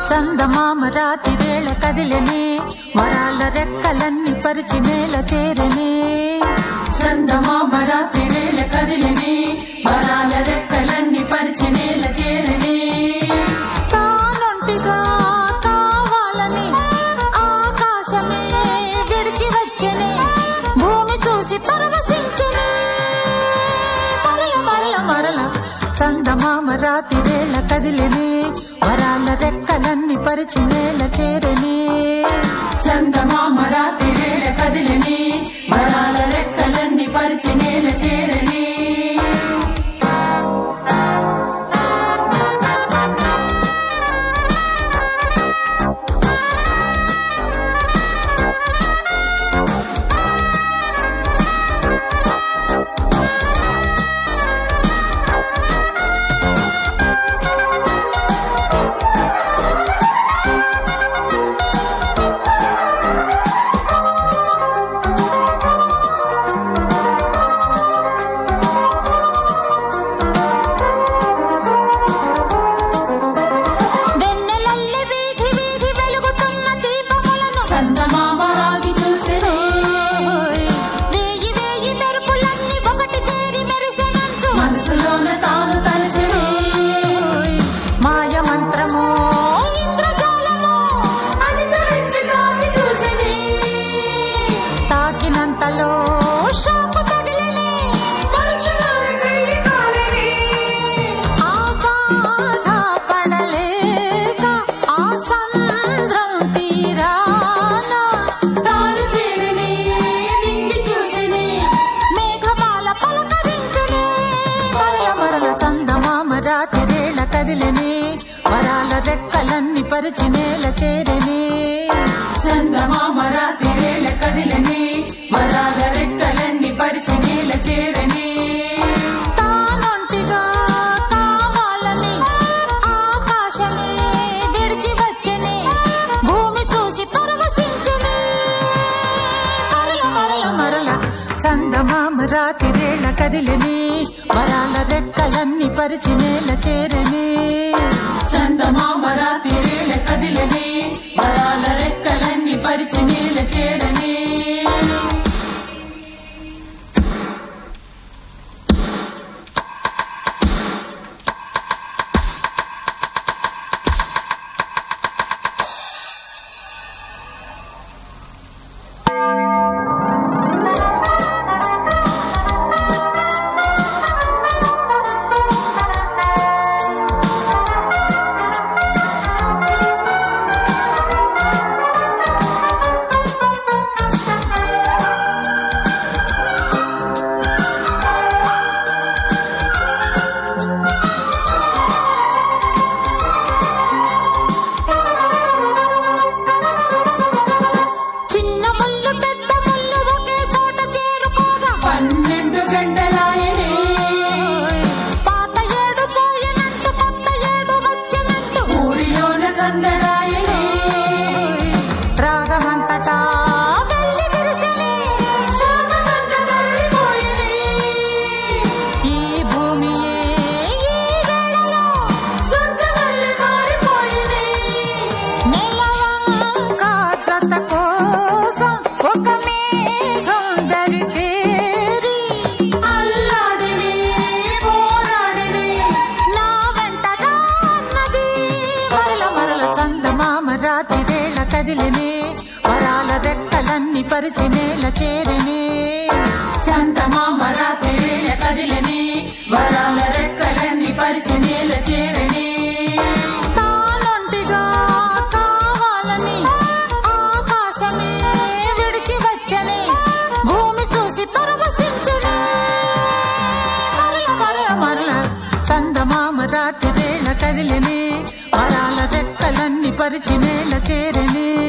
చందమామ రాతిరేళ కదిలెనే, వరాల రెక్కలన్నీ పరిచి నేల చేరనే. చందమామ రాతిరేళ కదిలెనే, వరాల రెక్కలన్నీ పరిచి నేల చేరనే. తానొంటిగా కావాలని ఆకాశమే విడిచి వచ్చెనే, భూమి చూసి పరవశించెనే. మరల మరల మరల చందమామ రాతిరేళ కదిలెనే, వరాల రెక్కలన్నీ పరిచి నేల చేరనే. చందమామ రాతిరేళ కదిలెనే, వరాల రెక్కలన్నీ పరిచి నేల చేరనే. చందమామ రాగి చూసెనే, వేయి వేయి మెరుపులన్నీ ఒకటి చేరి మెరిసెనంచు, మనసులోన తాను తలచెనే. మాయ మంత్రమో ఇంద్రజాలమో అది తరించి తాకి చూసెనే, తాకినంతలో షాకు తగిలినే. మనుషులోని చెయ్యి కాలినే. ఆ బాధ పడలేక ఆ సంద్రం తీరాన తాను చేరనే, నింగి చూసెనే. మేఘమాల పలకరించెనే. మరల మరల చందమామ రాతిరేళ కదిలెనే, వరాల రెక్కలన్నీ పరిచి నేల చేరనే. చందమామ రాతిరేళ కదిలెనే, వరాల రెక్కలన్నీ పరిచి నేల చేరనే. తానొంటిగా కావాలని ఆకాశమే విడిచి వచ్చెనే, భూమి చూసి పరవశించెనే. మరల మరల మరల చందమామ రాతిరేళ కదిలెనే, వరాల రెక్కలన్నీ పరిచి నేల చేరనే. చందమామ రాతిరేళ కదిలెనే, వరాల రెక్కలన్నీ పరిచి నేల చేరనే. చిన్న ముళ్ళు పెద్ద ముళ్ళు ఒకే చోట చేరుకోగా, 12 గంటలాయనే, పాత ఏడు పోయినట్టు కొత్త ఏడు వచ్చినట్టు, ఊరిలోన సందడాయనే. రాగమంతటా వెళ్ళి విరిసెనే. శోకమంత తరలిపోయెనే. ఈ భూమియే ఈ వేళలో స్వర్గమల్లె కారిపోయెనే. నెలవంక జత కోసం ఒక మేఘం దరి చేరి, అల్లాడినే, పోరాడినే. నా వెంట రాన్నది. మరల మరల చందమామ రాతిరేళ కదిలెనే, వరాల రెక్కలన్నీ పరిచి నేల చేరనే. చందమామ రాతిరేళ కదిలెనే, వరాల రెక్కలన్నీ పరిచి నేల చేరనే. తానొంటిగా కావాలని ఆకాశమే విడిచి వచ్చెనే, భూమి చూసి పరవశించెనే. మరల మరల మరల చందమామ రాతిరేళ కదిలెనే, వరాల రెక్కలన్నీ పరిచి నేల చేరనే.